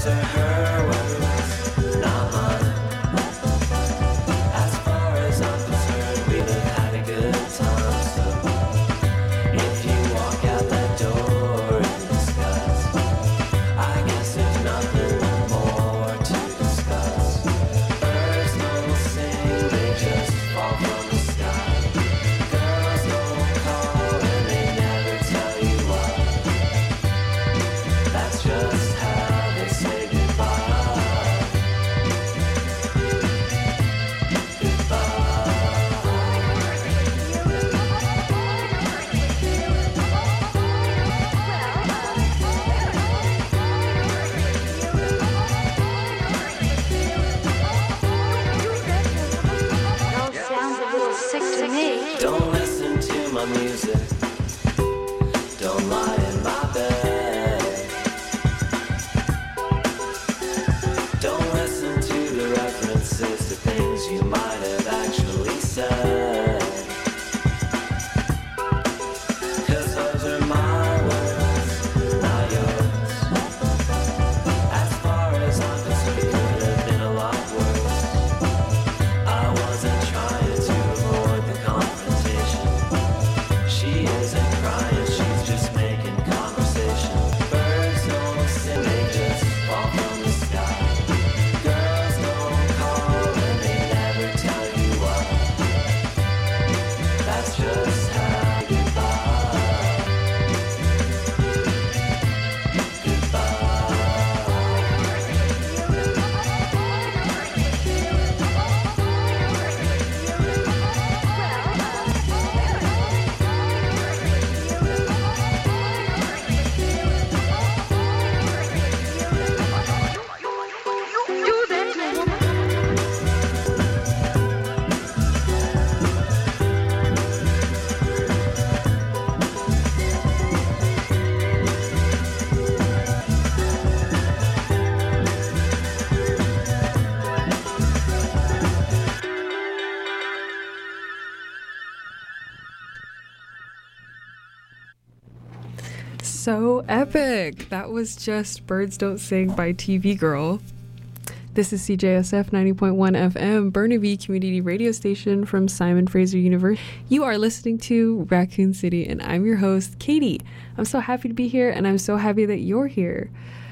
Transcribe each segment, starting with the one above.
So epic! That was just Birds Don't Sing by TV Girl. This is CJSF 90.1 FM, Burnaby Community Radio Station from Simon Fraser University. You are listening to Raccoon City, and I'm your host, Katie. I'm so happy to be here, and I'm so happy that you're here.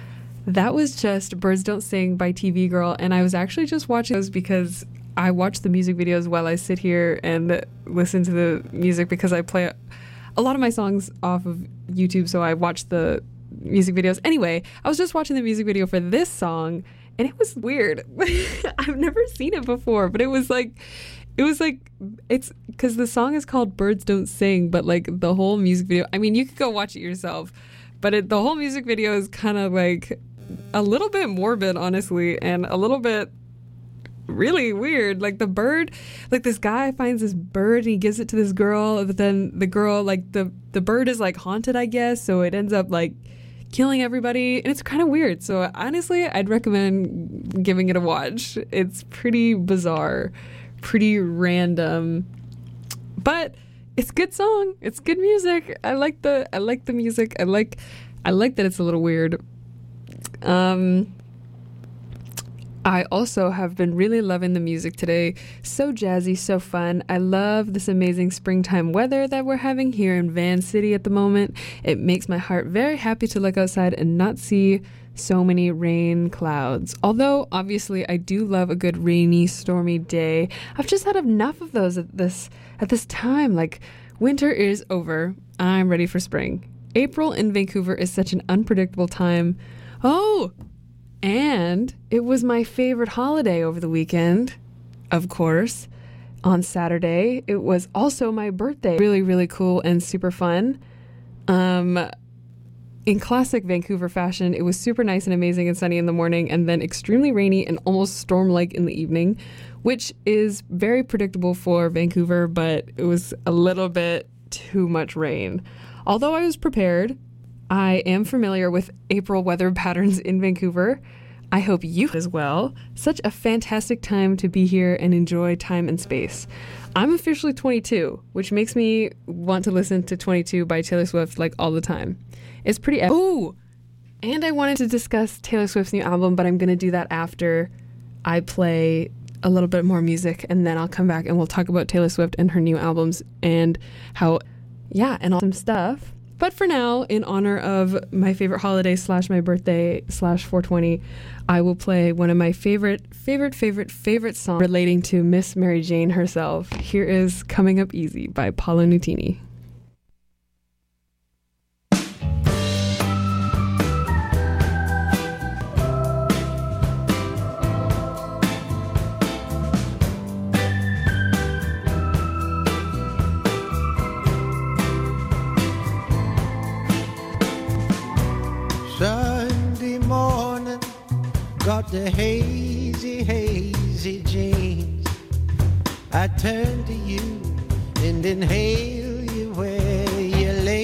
That was just Birds Don't Sing by TV Girl, and I was actually just watching those because I watch the music videos while I sit here and listen to the music because I play a lot of my songs off of YouTube, so I watch the music videos. Anyway, I was just watching the music video for this song, and it was weird. I've never seen it before, but it's because the song is called Birds Don't Sing, but like the whole music video, I mean, you could go watch it yourself, but the whole music video is kind of like a little bit morbid, honestly, and a little bit really weird. Like the bird, like this guy finds this bird and he gives it to this girl, but then the girl, like the bird is like haunted, I guess, so it ends up like killing everybody, and it's kind of weird. So honestly, I'd recommend giving it a watch. It's pretty bizarre, pretty random, but it's a good song. It's good music. I like the music. I like that it's a little weird. I also have been really loving the music today. So jazzy, so fun. I love this amazing springtime weather that we're having here in Van City at the moment. It makes my heart very happy to look outside and not see so many rain clouds. Although, obviously, I do love a good rainy, stormy day. I've just had enough of those at this time. Like, winter is over. I'm ready for spring. April in Vancouver is such an unpredictable time. Oh! And it was my favorite holiday over the weekend, of course. On Saturday, it was also my birthday. Really, really cool and super fun. In classic Vancouver fashion, it was super nice and amazing and sunny in the morning, and then extremely rainy and almost storm-like in the evening, which is very predictable for Vancouver, but it was a little bit too much rain. Although I was prepared, I am familiar with April weather patterns in Vancouver. I hope you as well. Such a fantastic time to be here and enjoy time and space. I'm officially 22, which makes me want to listen to 22 by Taylor Swift like all the time. It's pretty... Ooh! And I wanted to discuss Taylor Swift's new album, but I'm going to do that after I play a little bit more music, and then I'll come back and we'll talk about Taylor Swift and her new albums and how, and awesome stuff. But for now, in honor of my favorite holiday / my birthday / 420, I will play one of my favorite songs relating to Miss Mary Jane herself. Here is Coming Up Easy by Paolo Nutini. Sunday morning, got the hazy jeans. I turn to you and inhale you where you lay.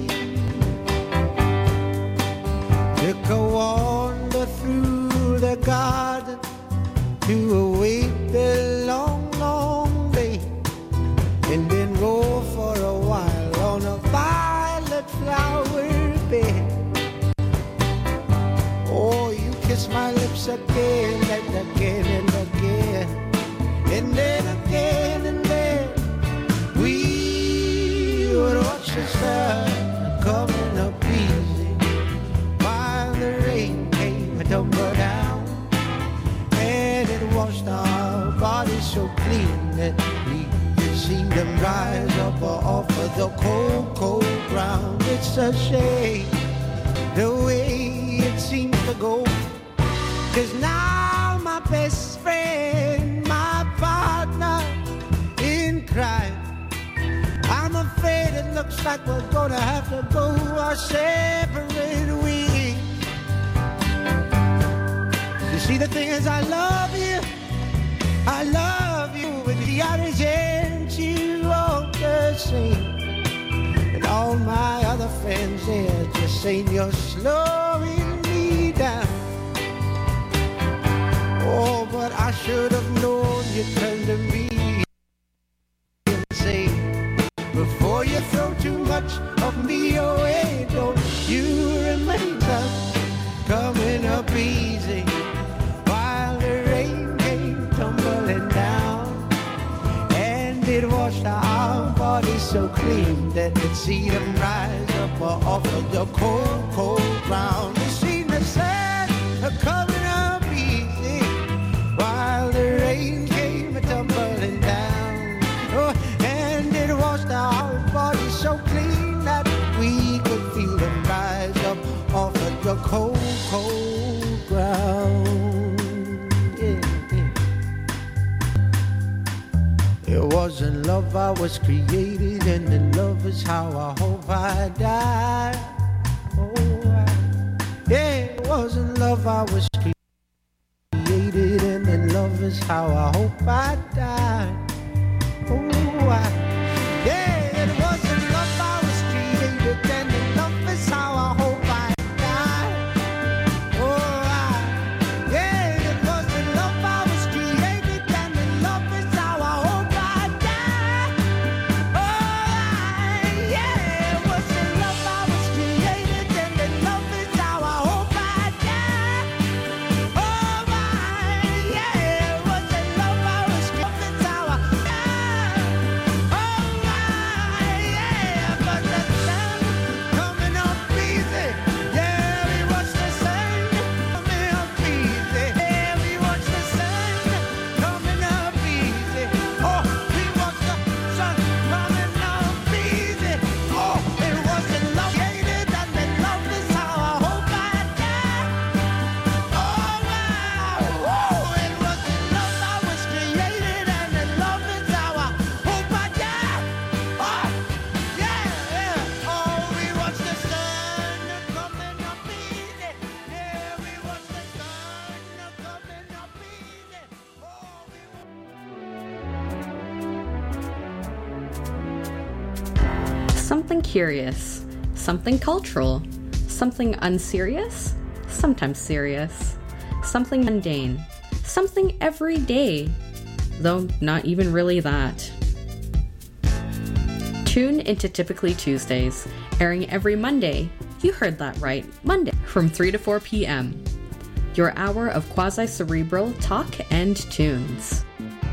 Took a wander through the garden to await the long day, and then roll for a while on a violet flower bed. Oh, you kiss my lips again and again and again, and then again and then. We would watch the sun coming up easy while the rain came and tumbled down, and it washed our bodies so clean that we could see them rise up off of the cold ground. It's a shame the way it seems to go, 'cause now my best friend, my partner in crime, I'm afraid it looks like we're gonna have to go our separate ways. You see, the thing is, I love you, but the others ain't you all the same. And all my other friends, they're just saying you're slowing me down. Oh, but I should have known you'd turn to me and say, before you throw too much of me away, don't you remain tough, coming up easy while the rain came tumbling down, and it washed our bodies so clean that it see them rise up off of the cold ground. You see the sun coming up easy while the rain came tumbling down. Oh, and it washed our bodies so clean that we could feel them rise up off of the cold ground. It wasn't love I was created, and in love is how I hope I die. It wasn't love I was created, and in love is how I hope I die. It wasn't love I was created, and in love is how I hope I die. It wasn't love I was created, and in love is how I hope I die. It wasn't love I was created, and in love is how I hope I die. It wasn't love I was created, it's how I die. But the sun coming up easy. Yeah, we watch the sun coming up easy. Yeah, we watch the sun coming up easy. Oh, we watch the sun coming up easy. Oh, it wasn't love created, and then love is how I hope I die. It wasn't love I was created, and then love is how I hope I die. We watch the sun coming up easy. Yeah, we watch the sun coming up easy. Something curious, something cultural, something unserious, sometimes serious, something mundane, something everyday, though not even really that. Tune into Typically Tuesdays, airing every Monday, You heard that right, Monday from 3 to 4 p.m. Your hour of quasi-cerebral talk and tunes.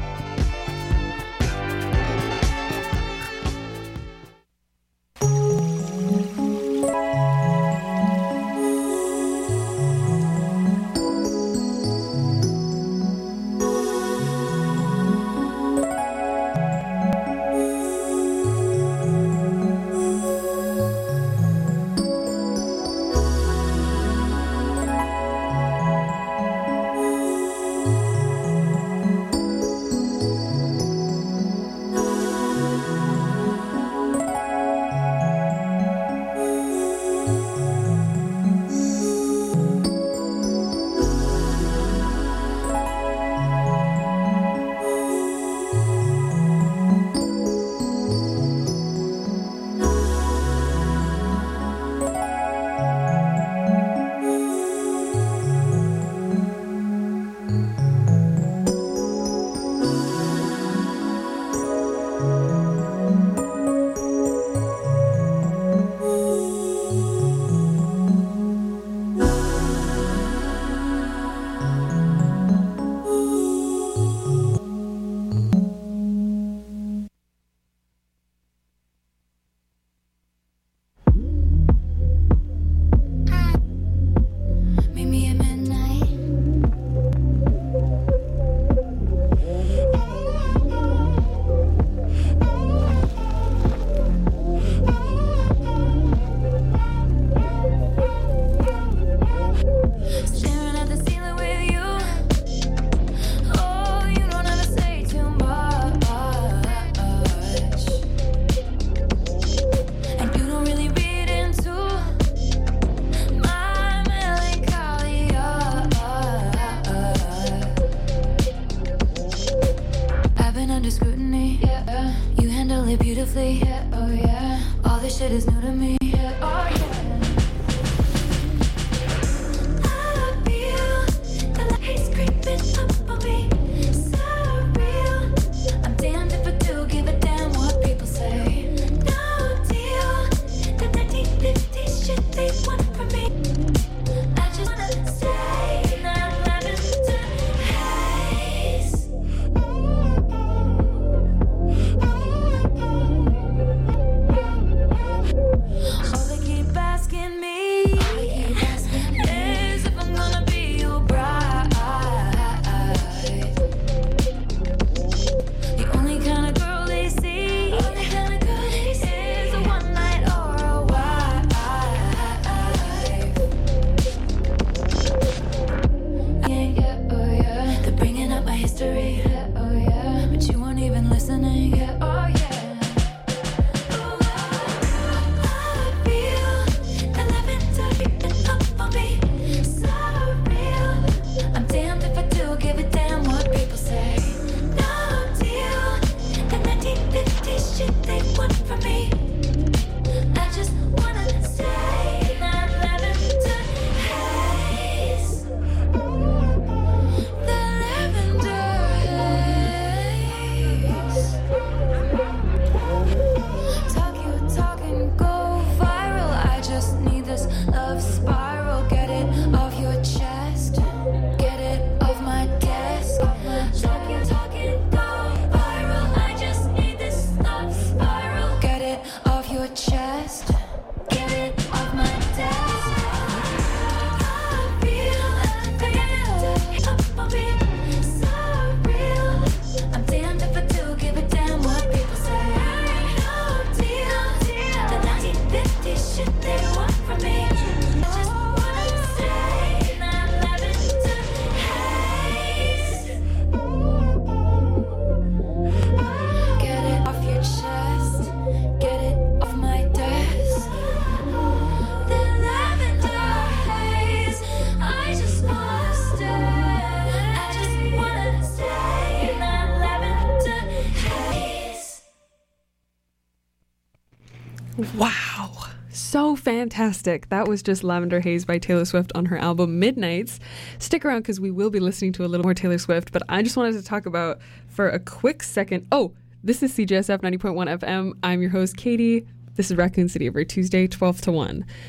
Wow. So fantastic. That was just Lavender Haze by Taylor Swift on her album Midnights. Stick around because we will be listening to a little more Taylor Swift, but I just wanted to talk about for a quick second. Oh, this is CJSF 90.1 FM. I'm your host, Katie. This is Raccoon City every Tuesday, 12 to 1.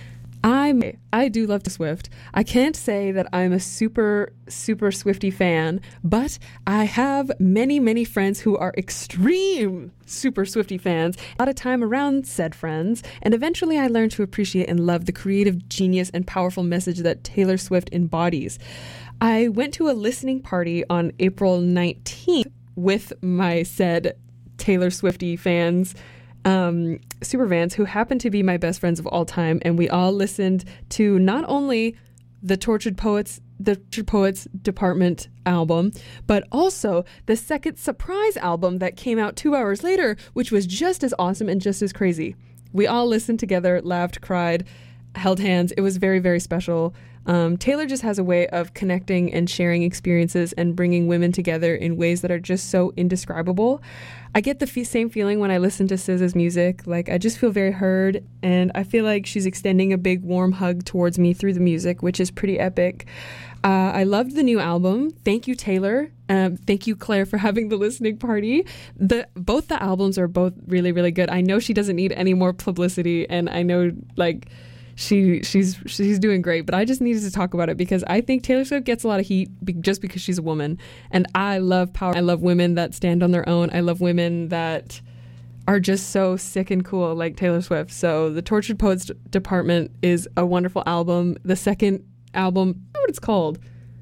I do love Taylor Swift. I can't say that I'm a super Swiftie fan, but I have many friends who are extreme super Swiftie fans. A lot of time around said friends, and eventually I learned to appreciate and love the creative genius and powerful message that Taylor Swift embodies. I went to a listening party on April 19th with my said Taylor Swiftie fans, super fans, who happen to be my best friends of all time, and we all listened to not only the Tortured Poets Department album, but also the second surprise album that came out 2 hours later, which was just as awesome and just as crazy. We all listened together, laughed, cried, held hands. It was very special. Taylor just has a way of connecting and sharing experiences and bringing women together in ways that are just so indescribable. I get the same feeling when I listen to SZA's music. Like, I just feel very heard, and I feel like she's extending a big warm hug towards me through the music, which is pretty epic. I loved the new album. Thank you, Taylor. Thank you, Claire, for having the listening party. Both the albums are both really good. I know she doesn't need any more publicity, and I know, like, she's doing great, but I just needed to talk about it because I think Taylor Swift gets a lot of heat just because she's a woman, and I love power. I love women that stand on their own. I love women that are just so sick and cool like Taylor Swift. So the Tortured Poets Department is a wonderful album. The second album, I don't know what it's called.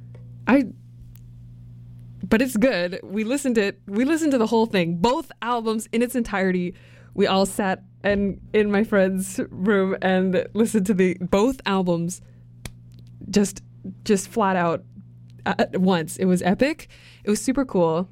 But it's good. We listened to the whole thing, both albums in its entirety. We all sat in my friend's room and listened to both albums just flat out at once. It was epic. It was super cool.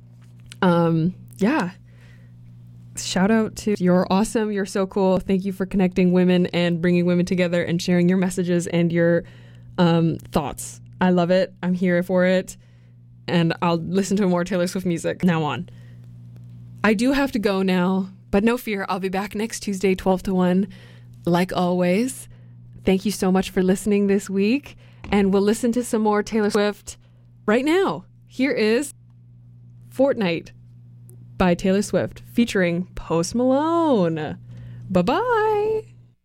Yeah. Shout out to you're awesome. You're so cool. Thank you for connecting women and bringing women together and sharing your messages and your thoughts. I love it. I'm here for it. And I'll listen to more Taylor Swift music now on. I do have to go now. But no fear, I'll be back next Tuesday, 12 to 1, like always. Thank you so much for listening this week, and we'll listen to some more Taylor Swift right now. Here is Fortnite by Taylor Swift, featuring Post Malone. Bye-bye.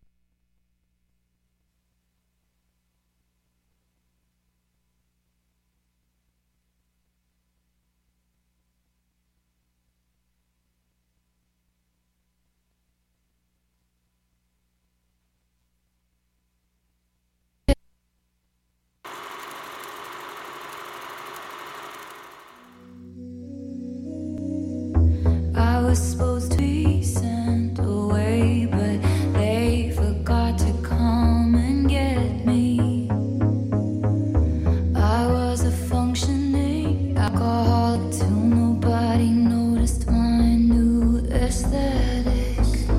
I was supposed to be sent away, but they forgot to come and get me. I was a functioning alcoholic till nobody noticed my new aesthetic.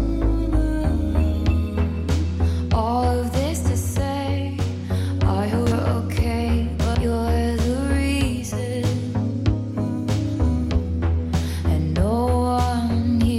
All of this to say, I hope you're okay, but you're the reason. And no one here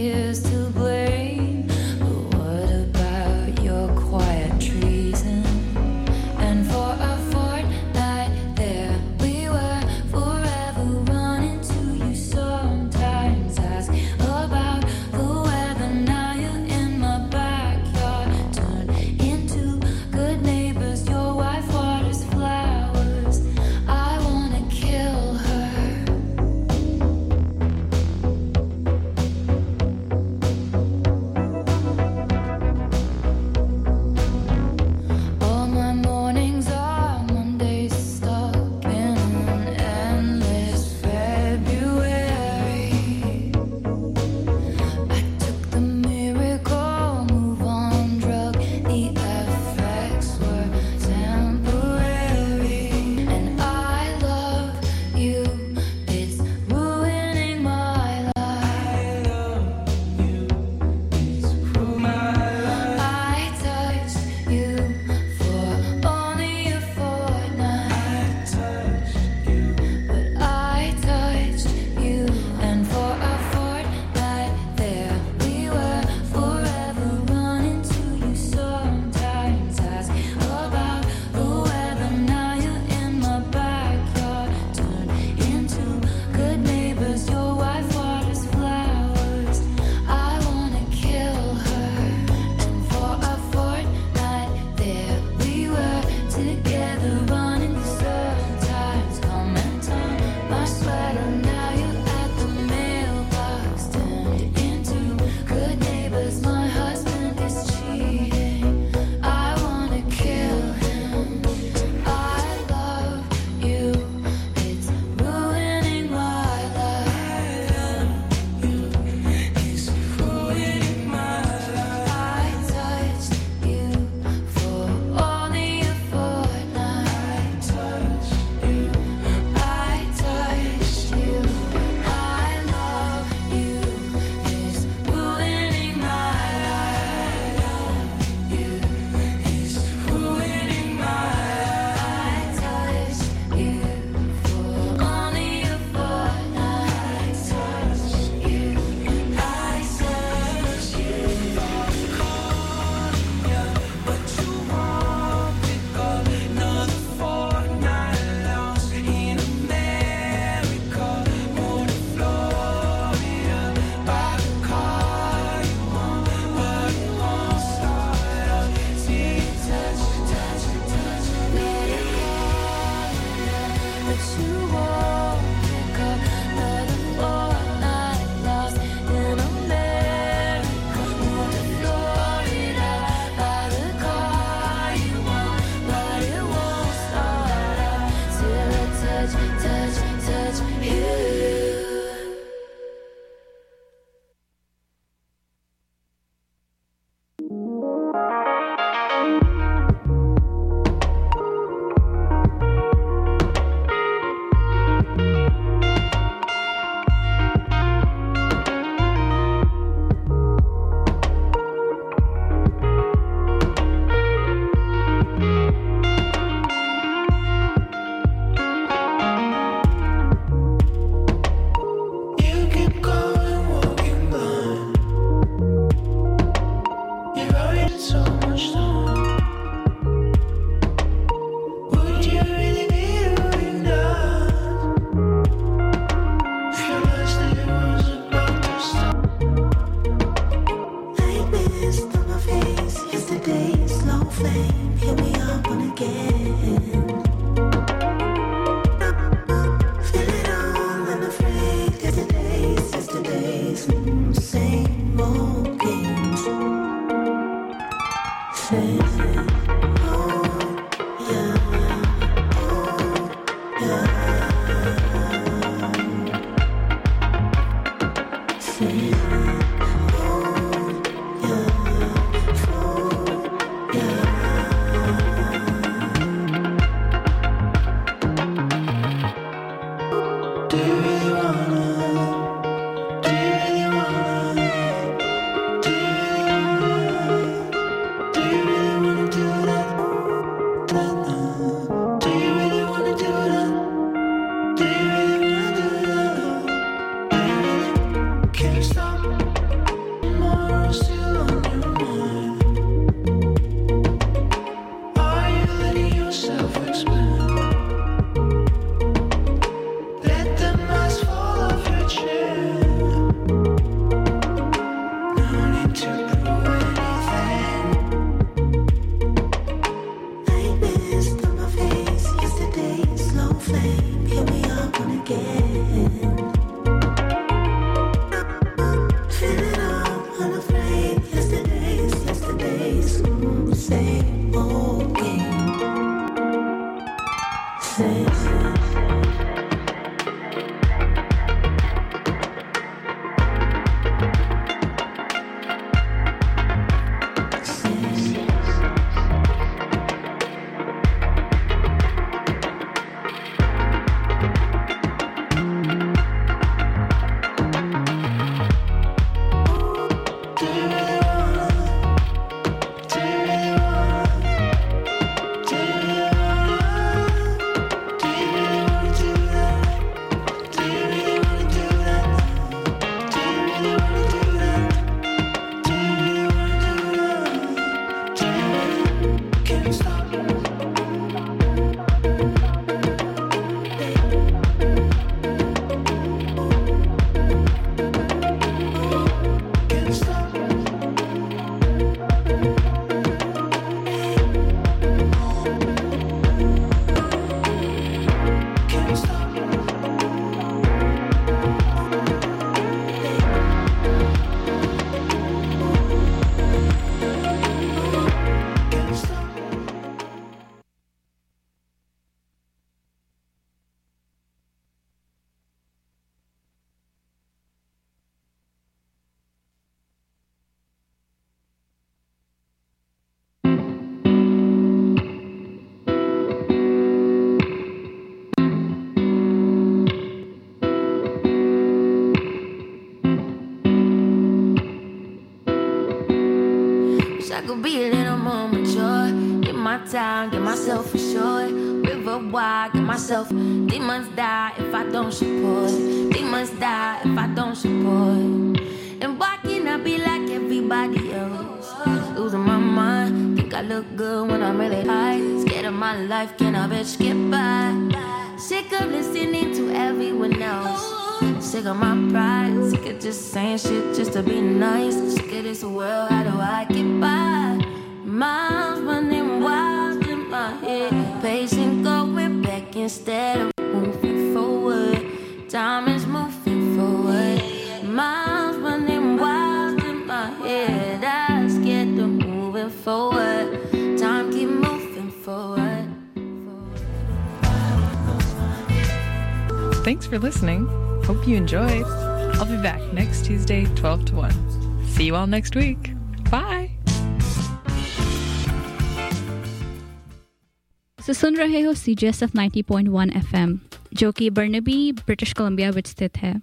but you won't pick up another fortnight lost in America. Move to Florida, buy the car you want, but it won't start up till I touch you. I could be a little more mature. Get my time, get myself assured. River wide, get myself. Demons die if I don't support. Demons die if I don't support. And why can't I be like everybody else? Losing my mind, think I look good when I'm really high. Scared of my life, can I bitch get by? Sick of listening to everyone else. Sick of my pride, sick of just saying shit just to be nice. Sick of this world, how do I get by? Miles running wild in my head, pacing going back instead of moving forward. Time is moving forward. Miles running wild in my head. I scared of moving forward. Time keep moving forward. Thanks for listening. Hope you enjoyed. I'll be back next Tuesday, 12 to 1. See you all next week. Bye! So सुन रहे हो CJSF 90.1 FM, जो कि Burnaby, British Columbia में स्थित है.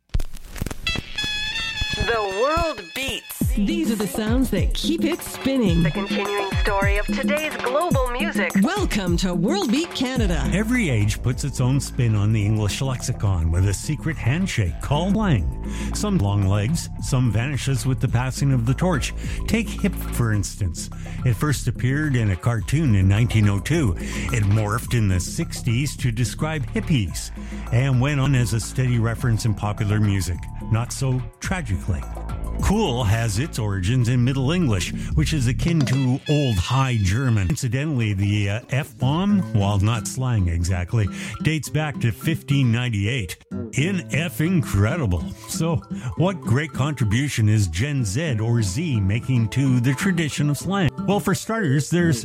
The world beats. These are the sounds that keep it spinning. The continuing story of today's global music. Welcome to World Beat Canada. Every age puts its own spin on the English lexicon with a secret handshake called slang. Some long legs, some vanishes with the passing of the torch. Take hip, for instance. It first appeared in a cartoon in 1902. It morphed in the 60s to describe hippies and went on as a steady reference in popular music, not so tragically. Cool has its origins in Middle English, which is akin to Old High German. Incidentally, the F-bomb, while not slang exactly, dates back to 1598. In F incredible. So, what great contribution is Gen Z or Z making to the tradition of slang? Well, for starters, there's